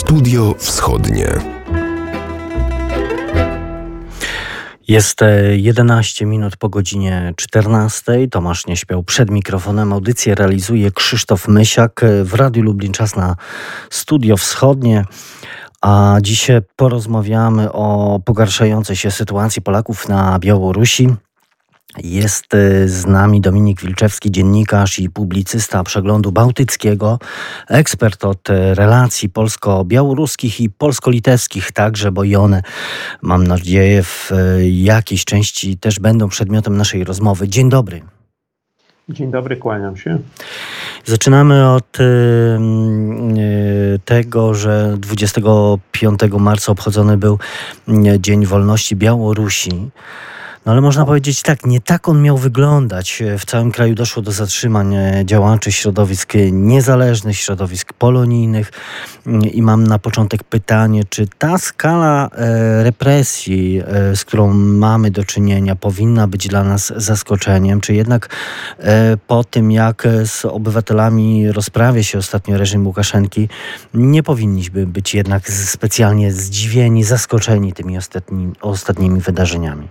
Studio Wschodnie. Jest 11 minut po godzinie 14. Tomasz nie śpiał przed mikrofonem. Audycję realizuje Krzysztof Mysiak. W Radiu Lublin czas na Studio Wschodnie. A dzisiaj porozmawiamy o pogarszającej się sytuacji Polaków na Białorusi. Jest z nami Dominik Wilczewski, dziennikarz i publicysta Przeglądu Bałtyckiego, ekspert od relacji polsko-białoruskich i polsko-litewskich także, bo i one, mam nadzieję, w jakiejś części też będą przedmiotem naszej rozmowy. Dzień dobry. Dzień dobry, kłaniam się. Zaczynamy od tego, że 25 marca obchodzony był Dzień Wolności Białorusi. No ale można powiedzieć tak, nie tak on miał wyglądać. W całym kraju doszło do zatrzymań działaczy środowisk niezależnych, środowisk polonijnych. I mam na początek pytanie, czy ta skala represji, z którą mamy do czynienia, powinna być dla nas zaskoczeniem? Czy jednak po tym, jak z obywatelami rozprawia się ostatnio reżim Łukaszenki, nie powinniśmy być jednak specjalnie zdziwieni, zaskoczeni tymi ostatnimi wydarzeniami?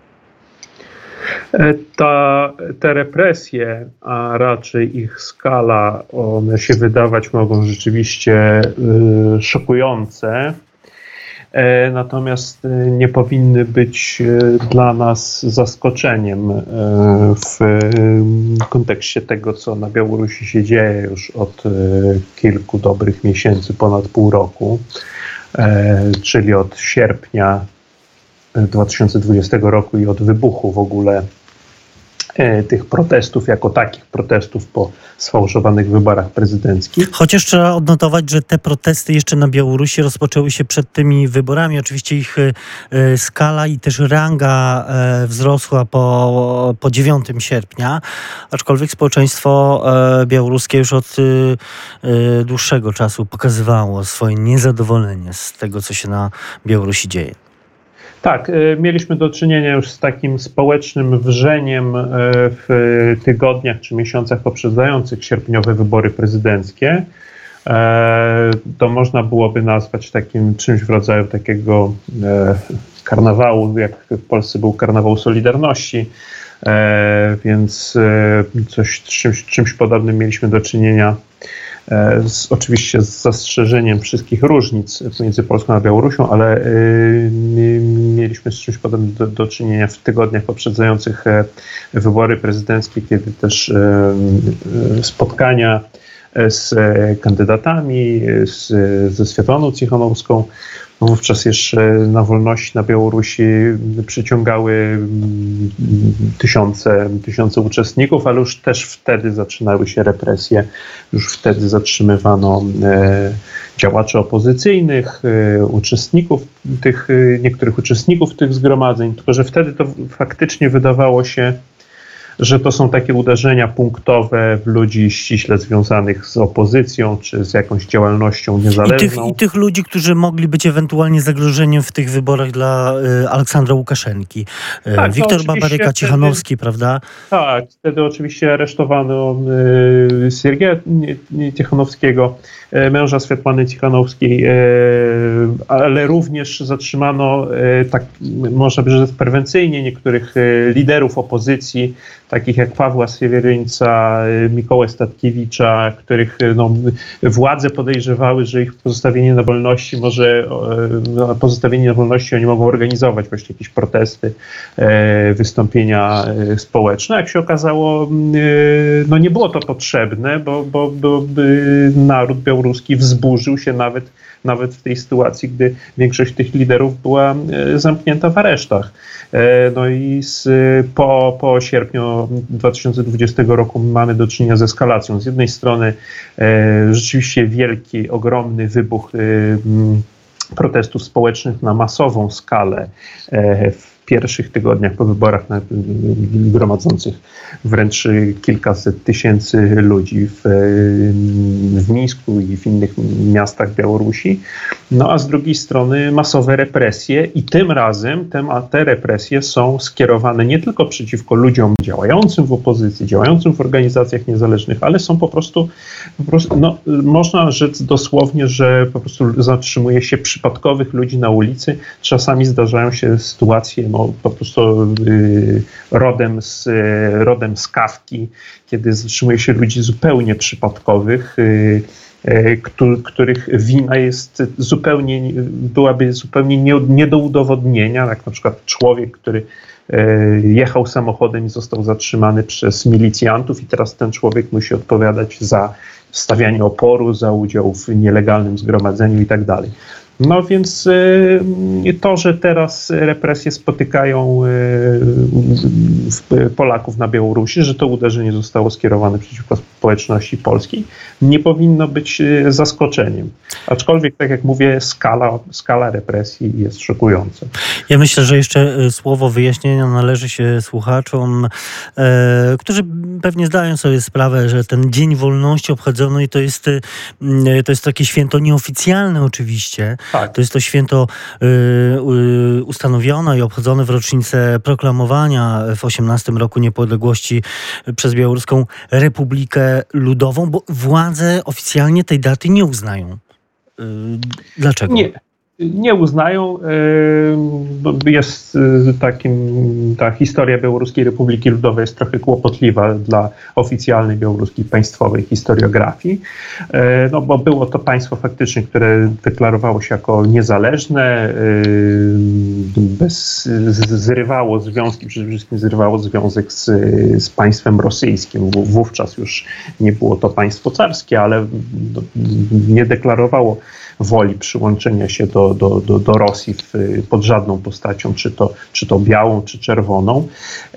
Te represje, a raczej ich skala, one się wydawać mogą rzeczywiście szokujące, natomiast nie powinny być dla nas zaskoczeniem w kontekście tego, co na Białorusi się dzieje już od kilku dobrych miesięcy, ponad pół roku, czyli od sierpnia 2020 roku i od wybuchu w ogóle tych protestów, jako takich protestów po sfałszowanych wyborach prezydenckich. Chociaż trzeba odnotować, że te protesty jeszcze na Białorusi rozpoczęły się przed tymi wyborami. Oczywiście ich skala i też ranga wzrosła po 9 sierpnia, aczkolwiek społeczeństwo białoruskie już od dłuższego czasu pokazywało swoje niezadowolenie z tego, co się na Białorusi dzieje. Tak, mieliśmy do czynienia już z takim społecznym wrzeniem w tygodniach czy miesiącach poprzedzających sierpniowe wybory prezydenckie. To można byłoby nazwać takim czymś w rodzaju takiego karnawału, jak w Polsce był karnawał Solidarności, więc czymś podobnym mieliśmy do czynienia. Oczywiście z zastrzeżeniem wszystkich różnic między Polską a Białorusią, ale mieliśmy z czymś podobnym do czynienia w tygodniach poprzedzających wybory prezydenckie, kiedy też spotkania z kandydatami, ze Swiatłaną Cichanowską, wówczas jeszcze na wolności na Białorusi przyciągały tysiące uczestników, ale już też wtedy zaczynały się represje. Już wtedy zatrzymywano działaczy opozycyjnych, niektórych uczestników tych zgromadzeń, tylko że wtedy to faktycznie wydawało się, że to są takie uderzenia punktowe w ludzi ściśle związanych z opozycją, czy z jakąś działalnością niezależną. I tych ludzi, którzy mogli być ewentualnie zagrożeniem w tych wyborach dla Aleksandra Łukaszenki. Tak, Wiktor Babaryka, Cichanowski, prawda? Tak, wtedy oczywiście aresztowano Siergieja Cichanowskiego, męża Swiatłany Cichanowskiej, ale również zatrzymano, tak można by rzec prewencyjnie, niektórych liderów opozycji, takich jak Pawła Siewieryńca, Mikołę Statkiewicza, których władze podejrzewały, że ich pozostawienie na wolności oni mogą organizować właśnie jakieś protesty, wystąpienia społeczne. Jak się okazało, nie było to potrzebne, bo naród białoruski wzburzył się nawet w tej sytuacji, gdy większość tych liderów była zamknięta w aresztach. No i po sierpniu 2020 roku mamy do czynienia z eskalacją. Z jednej strony rzeczywiście wielki, ogromny wybuch protestów społecznych na masową skalę pierwszych tygodniach po wyborach gromadzących wręcz kilkaset tysięcy ludzi w Mińsku i w innych miastach Białorusi. No a z drugiej strony masowe represje i tym razem te represje są skierowane nie tylko przeciwko ludziom działającym w opozycji, działającym w organizacjach niezależnych, ale są po prostu no, można rzec dosłownie, że po prostu zatrzymuje się przypadkowych ludzi na ulicy. Czasami zdarzają się sytuacje no, po prostu rodem z Kafki, kiedy zatrzymuje się ludzi zupełnie przypadkowych, których wina byłaby zupełnie nie do udowodnienia, jak na przykład człowiek, który jechał samochodem i został zatrzymany przez milicjantów i teraz ten człowiek musi odpowiadać za stawianie oporu, za udział w nielegalnym zgromadzeniu i tak dalej. No więc to, że teraz represje spotykają Polaków na Białorusi, że to uderzenie zostało skierowane przeciwko społeczności polskiej, nie powinno być zaskoczeniem. Aczkolwiek, tak jak mówię, skala represji jest szokująca. Ja myślę, że jeszcze słowo wyjaśnienia należy się słuchaczom, którzy pewnie zdają sobie sprawę, że ten Dzień Wolności obchodzono i to jest takie święto nieoficjalne oczywiście. Tak. To jest to święto ustanowione i obchodzone w rocznicę proklamowania w 18 roku niepodległości przez Białoruską Republikę Ludową, bo władze oficjalnie tej daty nie uznają. Dlaczego? Nie uznają. Jest ta historia Białoruskiej Republiki Ludowej jest trochę kłopotliwa dla oficjalnej białoruskiej państwowej historiografii, no bo było to państwo faktycznie, które deklarowało się jako niezależne, zrywało związki, przede wszystkim zrywało związek z państwem rosyjskim. Wówczas już nie było to państwo carskie, ale nie deklarowało woli przyłączenia się do Rosji pod żadną postacią, czy to białą, czy czerwoną.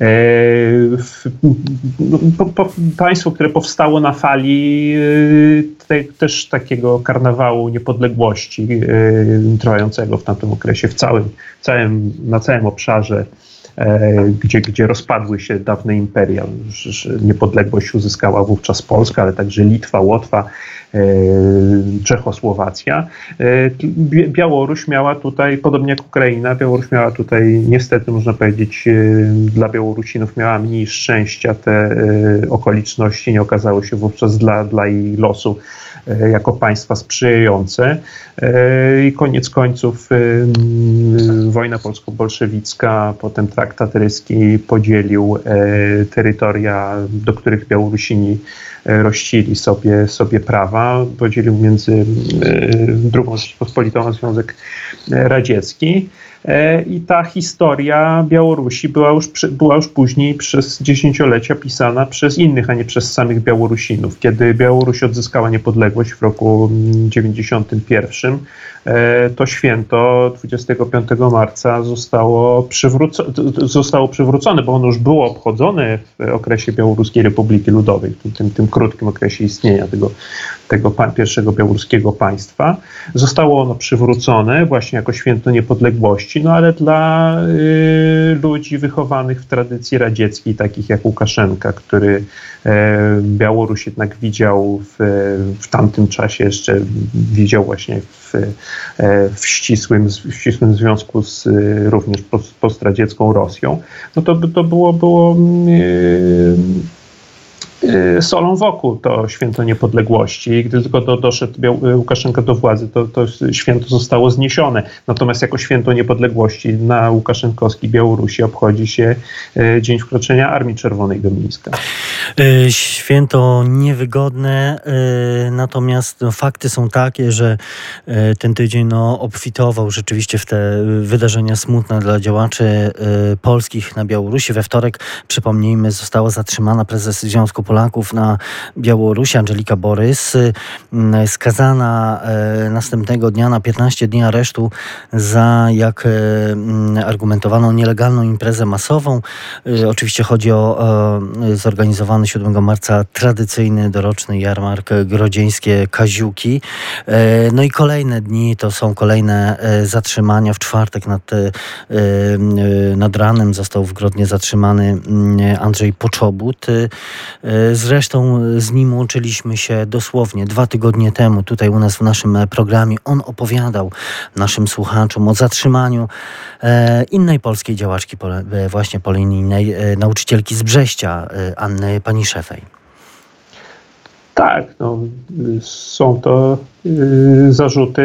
Państwo, które powstało na fali też takiego karnawału niepodległości trwającego w tamtym okresie na całym obszarze, gdzie rozpadły się dawne imperia. Niepodległość uzyskała wówczas Polska, ale także Litwa, Łotwa, Czechosłowacja. Białoruś miała tutaj, podobnie jak Ukraina, Białoruś miała tutaj, niestety można powiedzieć, dla Białorusinów miała mniej szczęścia. Te okoliczności nie okazały się wówczas dla jej losu jako państwa sprzyjające. I koniec końców wojna polsko-bolszewicka, potem traktat ryski podzielił terytoria, do których Białorusini rościli sobie prawa. Podzielił między II Rzeczpospolitą a Związek Radziecki. I ta historia Białorusi była już później przez dziesięciolecia pisana przez innych, a nie przez samych Białorusinów. Kiedy Białoruś odzyskała niepodległość w roku 1991, to święto 25 marca zostało przywrócone, bo ono już było obchodzone w okresie Białoruskiej Republiki Ludowej, w tym krótkim okresie istnienia tego pierwszego białoruskiego państwa. Zostało ono przywrócone właśnie jako święto niepodległości, no ale dla ludzi wychowanych w tradycji radzieckiej, takich jak Łukaszenka, który Białoruś jednak widział w tamtym czasie jeszcze widział właśnie w ścisłym związku z również postradziecką Rosją, no to było solą wokół to święto niepodległości. Gdy tylko doszedł Łukaszenka do władzy, to święto zostało zniesione. Natomiast jako święto niepodległości na łukaszenkowskiej Białorusi obchodzi się Dzień Wkroczenia Armii Czerwonej do Mińska. Święto niewygodne, natomiast fakty są takie, że ten tydzień obfitował rzeczywiście w te wydarzenia smutne dla działaczy polskich na Białorusi. We wtorek, przypomnijmy, została zatrzymana prezes Związku Polaków na Białorusi, Andżelika Borys, skazana następnego dnia na 15 dni aresztu za, jak argumentowano, nielegalną imprezę masową. Oczywiście chodzi o zorganizowaną obchodzony 7 marca tradycyjny, doroczny jarmark Grodzieńskie Kaziuki. No i kolejne dni to są kolejne zatrzymania. W czwartek nad ranem został w Grodnie zatrzymany Andrzej Poczobut. Zresztą z nim łączyliśmy się dosłownie 2 tygodnie temu tutaj u nas w naszym programie. On opowiadał naszym słuchaczom o zatrzymaniu innej polskiej działaczki, właśnie polonijnej, nauczycielki z Brześcia, Anny Paniszefej. Tak, no, są to zarzuty,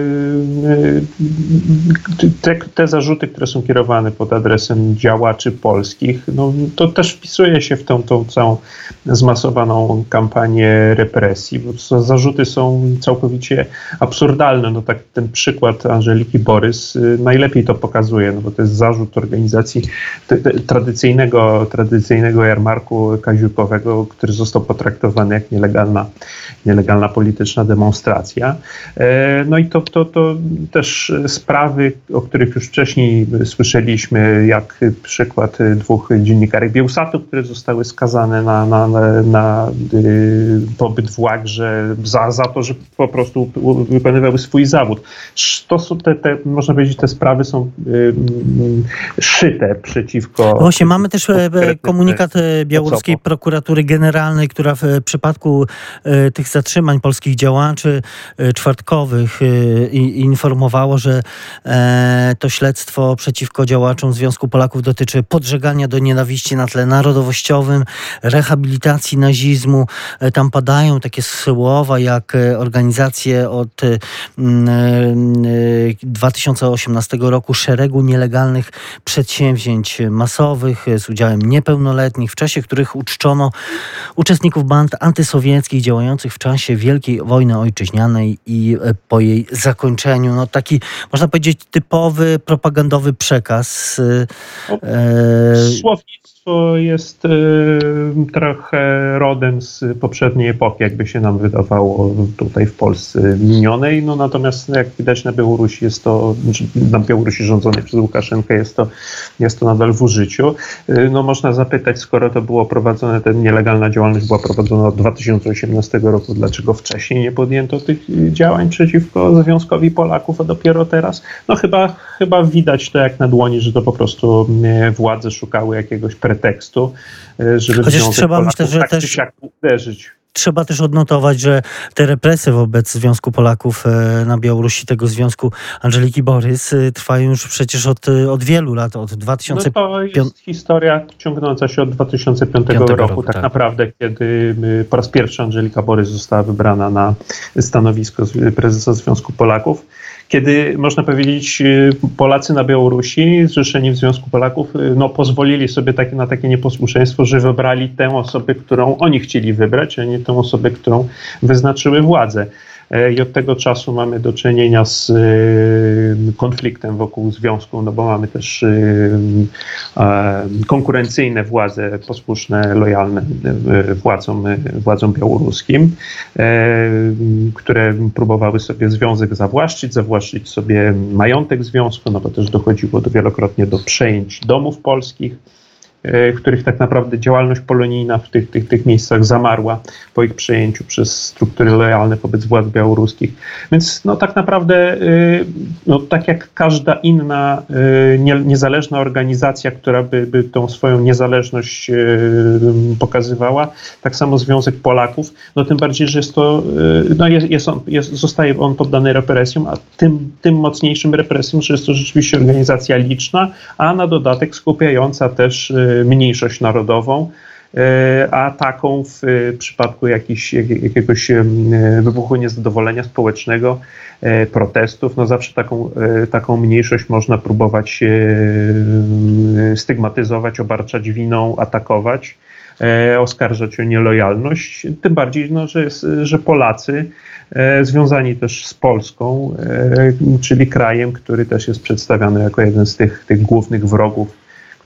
te zarzuty, które są kierowane pod adresem działaczy polskich, no, to też wpisuje się w tą całą zmasowaną kampanię represji, bo zarzuty są całkowicie absurdalne. No tak ten przykład Angeliki Borys najlepiej to pokazuje, no bo to jest zarzut organizacji tradycyjnego jarmarku kaziukowego, który został potraktowany jak nielegalna polityczna demonstracja. No i to też sprawy, o których już wcześniej słyszeliśmy, jak przykład 2 dziennikarek Biełsatu, które zostały skazane na pobyt w łagrze za to, że po prostu wykonywały swój zawód. To są można powiedzieć, te sprawy są szyte przeciwko... Właśnie mamy też komunikat białoruskiej prokuratury generalnej, która w przypadku tych zatrzymań polskich działaczy czwartkowych informowało, że to śledztwo przeciwko działaczom Związku Polaków dotyczy podżegania do nienawiści na tle narodowościowym, rehabilitacji nazizmu. Tam padają takie słowa jak organizacje od 2018 roku szeregu nielegalnych przedsięwzięć masowych z udziałem niepełnoletnich, w czasie których uczczono uczestników band antysowieckich działających w czasie Wielkiej Wojny Ojczyźnianej i po jej zakończeniu. No taki, można powiedzieć, typowy propagandowy przekaz. Słownictwo jest trochę rodem z poprzedniej epoki, jakby się nam wydawało tutaj w Polsce minionej. No natomiast jak widać na Białorusi rządzonej przez Łukaszenkę jest to nadal w użyciu. No można zapytać, skoro to było prowadzone, ta nielegalna działalność była prowadzona od 2018 roku, dlaczego wcześniej nie podjęto tych działań przeciwko Związkowi Polaków, a dopiero teraz? No chyba widać to jak na dłoni, że to po prostu władze szukały jakiegoś pretekstu, żeby Chociaż Związek trzeba, Polaków myślę, że tak też czy siak uderzyć. Trzeba też odnotować, że te represje wobec Związku Polaków na Białorusi, tego związku Angeliki Borys, trwają już przecież od wielu lat, od 2005 No to jest historia ciągnąca się od 2005 roku, tak naprawdę, kiedy po raz pierwszy Angelika Borys została wybrana na stanowisko prezesa Związku Polaków. Kiedy, można powiedzieć, Polacy na Białorusi, zrzeszeni w Związku Polaków, pozwolili sobie na takie nieposłuszeństwo, że wybrali tę osobę, którą oni chcieli wybrać, a nie tę osobę, którą wyznaczyły władze. I od tego czasu mamy do czynienia z konfliktem wokół związku, no bo mamy też konkurencyjne władze posłuszne, lojalne władzom białoruskim, które próbowały sobie związek zawłaszczyć sobie majątek związku, no bo też dochodziło wielokrotnie do przejęć domów polskich, w których tak naprawdę działalność polonijna w tych miejscach zamarła po ich przejęciu przez struktury lojalne wobec władz białoruskich. Więc tak naprawdę, tak jak każda inna niezależna organizacja, która by tą swoją niezależność pokazywała, tak samo Związek Polaków, tym bardziej, że zostaje on poddany represjom, a tym mocniejszym represjom, że jest to rzeczywiście organizacja liczna, a na dodatek skupiająca też mniejszość narodową, a taką w przypadku jakiegoś wybuchu niezadowolenia społecznego, protestów, zawsze taką mniejszość można próbować stygmatyzować, obarczać winą, atakować, oskarżać o nielojalność, tym bardziej, że Polacy związani też z Polską, czyli krajem, który też jest przedstawiany jako jeden z tych głównych wrogów,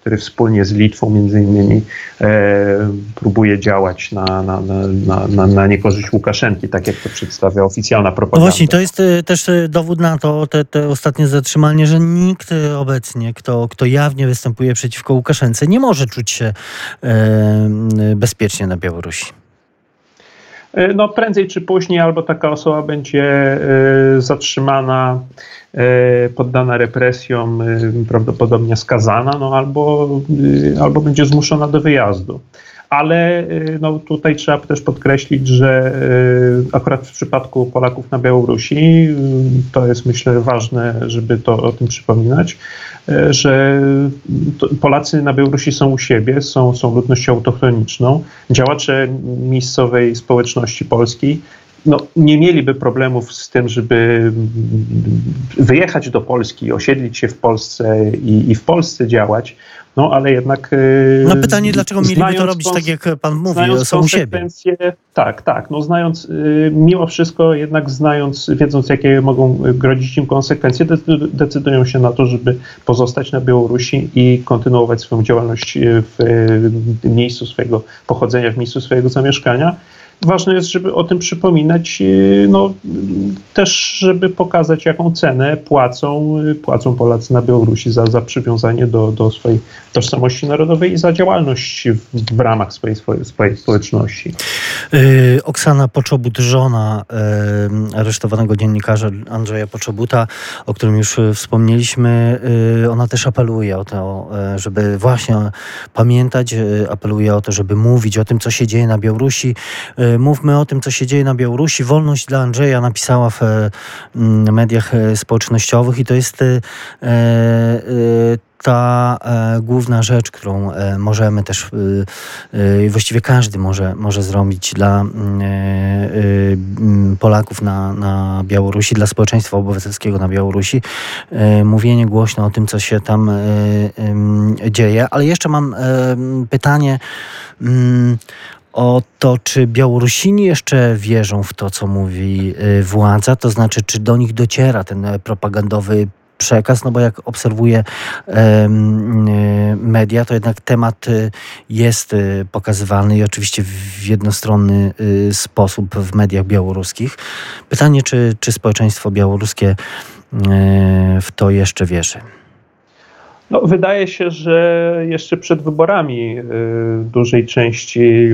który wspólnie z Litwą między innymi próbuje działać na niekorzyść Łukaszenki, tak jak to przedstawia oficjalna propaganda. No właśnie, to jest też dowód na to, te ostatnie zatrzymanie, że nikt obecnie, kto jawnie występuje przeciwko Łukaszence, nie może czuć się bezpiecznie na Białorusi. No prędzej czy później albo taka osoba będzie zatrzymana, poddana represjom, prawdopodobnie skazana, no albo będzie zmuszona do wyjazdu. Ale no, tutaj trzeba też podkreślić, że akurat w przypadku Polaków na Białorusi, to jest myślę ważne, żeby o tym przypominać, że Polacy na Białorusi są u siebie, są ludnością autochtoniczną. Działacze miejscowej społeczności polskiej nie mieliby problemów z tym, żeby wyjechać do Polski, osiedlić się w Polsce i w Polsce działać, ale jednak... No pytanie, dlaczego mieliby to robić, tak jak pan mówi, są u siebie? Tak, znając, mimo wszystko jednak wiedząc jakie mogą grozić im konsekwencje, decydują się na to, żeby pozostać na Białorusi i kontynuować swoją działalność w miejscu swojego pochodzenia, w miejscu swojego zamieszkania. Ważne jest, żeby o tym przypominać, też żeby pokazać, jaką cenę płacą Polacy na Białorusi za przywiązanie do swojej tożsamości narodowej i za działalność w ramach swojej społeczności. Oksana Poczobut, żona aresztowanego dziennikarza Andrzeja Poczobuta, o którym już wspomnieliśmy, ona też apeluje o to, żeby właśnie pamiętać, apeluje o to, żeby mówić o tym, co się dzieje na Białorusi. Mówmy o tym, co się dzieje na Białorusi. Wolność dla Andrzeja napisała w mediach społecznościowych i to jest ta główna rzecz, którą możemy też, właściwie każdy może zrobić dla Polaków na Białorusi, dla społeczeństwa obywatelskiego na Białorusi. Mówienie głośno o tym, co się tam dzieje. Ale jeszcze mam pytanie o to, czy Białorusini jeszcze wierzą w to, co mówi władza, to znaczy, czy do nich dociera ten propagandowy przekaz, no bo jak obserwuję media, to jednak temat jest pokazywany i oczywiście w jednostronny sposób w mediach białoruskich. Pytanie, czy społeczeństwo białoruskie w to jeszcze wierzy? Wydaje się, że jeszcze przed wyborami dużej części,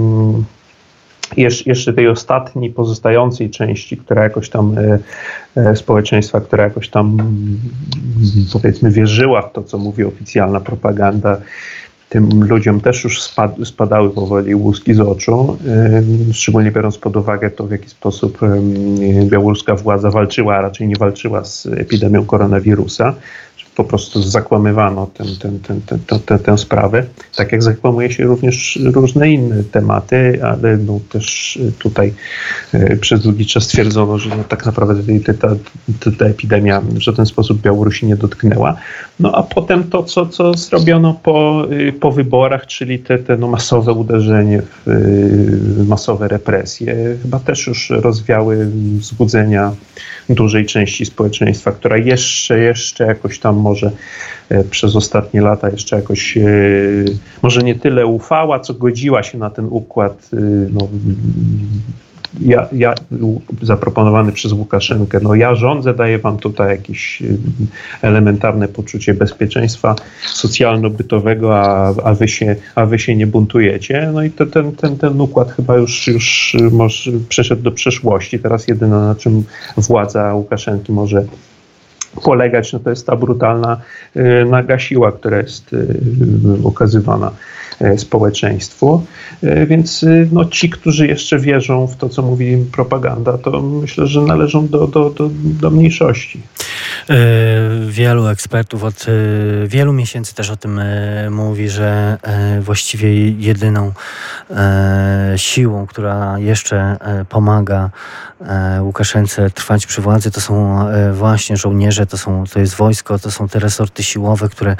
jeszcze tej ostatniej pozostającej części, która jakoś tam społeczeństwa, która jakoś tam powiedzmy wierzyła w to, co mówi oficjalna propaganda, tym ludziom też już spadały powoli łuski z oczu, szczególnie biorąc pod uwagę to, w jaki sposób białoruska władza walczyła, a raczej nie walczyła z epidemią koronawirusa. Po prostu zakłamywano tę sprawę, tak jak zakłamuje się również różne inne tematy, ale też tutaj przez długi czas twierdzono, że tak naprawdę ta epidemia w żaden sposób Białorusi nie dotknęła. A potem to, co zrobiono po wyborach, czyli te masowe uderzenie, masowe represje, chyba też już rozwiały wzbudzenia dużej części społeczeństwa, która jeszcze jakoś tam może przez ostatnie lata jeszcze jakoś może nie tyle ufała, co godziła się na ten układ zaproponowany przez Łukaszenkę. Ja rządzę, daję wam tutaj jakieś elementarne poczucie bezpieczeństwa socjalno-bytowego, a wy się nie buntujecie. I ten układ chyba już może przeszedł do przeszłości. Teraz jedyne, na czym władza Łukaszenki może polegać, to jest ta brutalna naga siła, która jest okazywana społeczeństwu. Więc ci, którzy jeszcze wierzą w to, co mówi im propaganda, to myślę, że należą do mniejszości. Wielu ekspertów od wielu miesięcy też o tym mówi, że właściwie jedyną siłą, która jeszcze pomaga Łukaszence trwać przy władzy, to są właśnie żołnierze, to jest wojsko, to są te resorty siłowe, które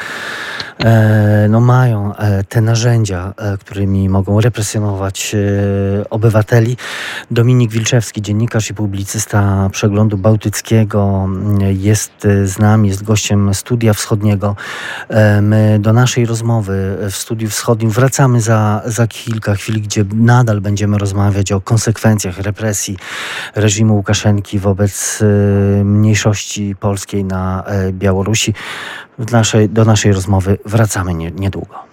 mają te narzędzia, którymi mogą represjonować obywateli. Dominik Wilczewski, dziennikarz i publicysta Przeglądu Bałtyckiego, jest jest z nami, jest gościem Studia Wschodniego. My do naszej rozmowy w Studiu Wschodnim wracamy za kilka chwil, gdzie nadal będziemy rozmawiać o konsekwencjach represji reżimu Łukaszenki wobec mniejszości polskiej na Białorusi. Do naszej rozmowy wracamy niedługo.